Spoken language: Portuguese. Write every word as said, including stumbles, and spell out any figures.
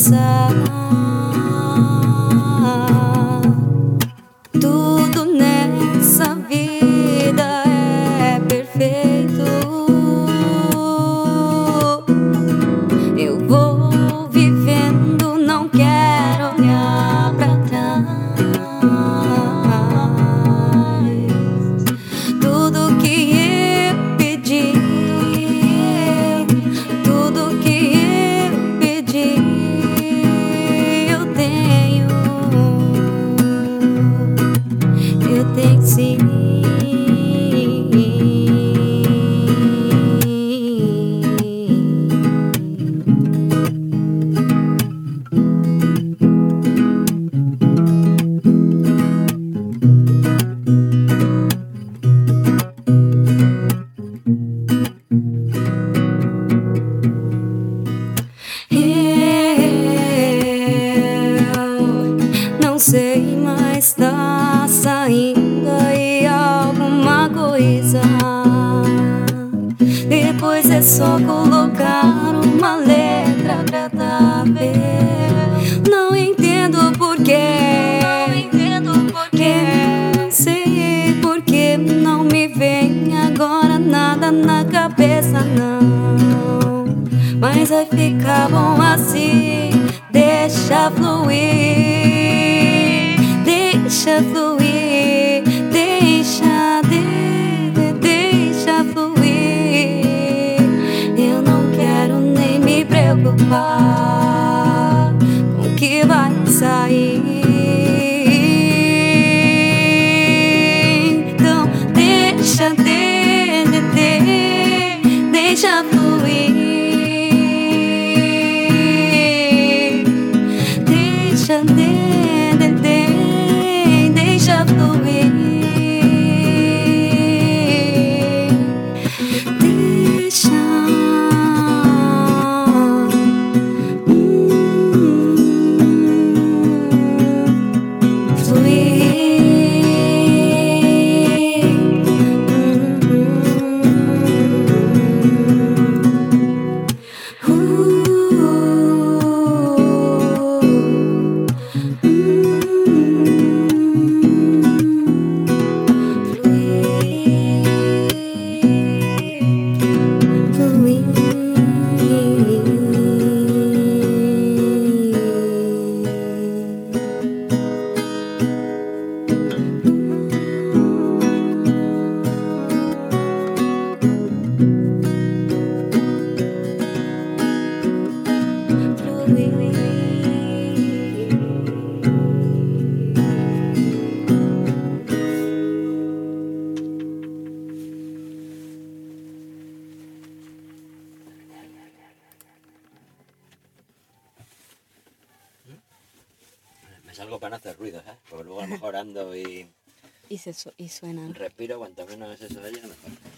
passar. Tudo nessa vida é perfeito. Eu vou vivendo, não quero olhar pra trás. Tudo que eu pedi, tudo que eu pedi, eu tenho, eu tenho sim. Não sei, mas tá saindo aí alguma coisa. Depois é só colocar uma letra pra tá ver. Não entendo porquê, não entendo porquê. Não sei porquê, não me vem agora nada na cabeça, não. Mas vai ficar bom assim, deixa fluir. Deixa fluir, deixa, de, de, deixa fluir. Eu não quero nem me preocupar com o que vai sair. Então deixa, de, de, de, deixa fluir. Deixa, de, de, de, deixa fluir. Deixa hum, fluir. Me salgo para no hacer ruidos, ¿eh? Porque luego a lo mejor ando y... Y, se su y suenan. Respiro, cuanto menos eso haya, mejor.